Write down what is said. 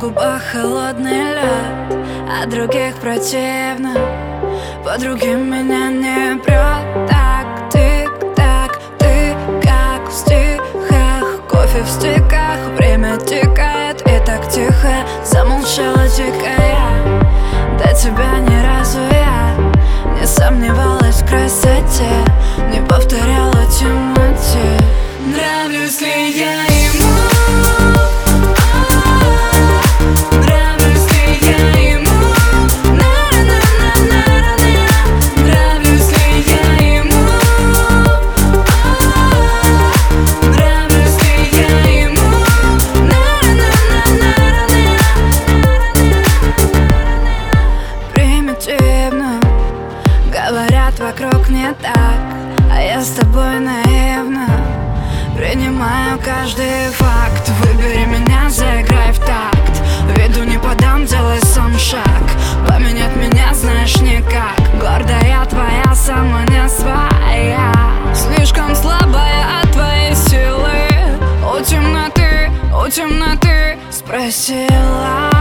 губах холодный лед, а других противно. По другим меня не прет. Так, тик-так, ты как в стихах. Кофе в стиках, время тикает и так тихо. Замолчала дикая, до тебя ни разу я не сомневалась в красоте, не повторяла темноте. Нравлюсь ли я ему? Говорят, вокруг не так, а я с тобой наивно принимаю каждый факт. Выбери меня, заиграй в такт. Виду не подам, делай сам шаг. Поменять меня знаешь никак. Гордая твоя, сама не своя. Слишком слабая от твоей силы. У темноты спросила.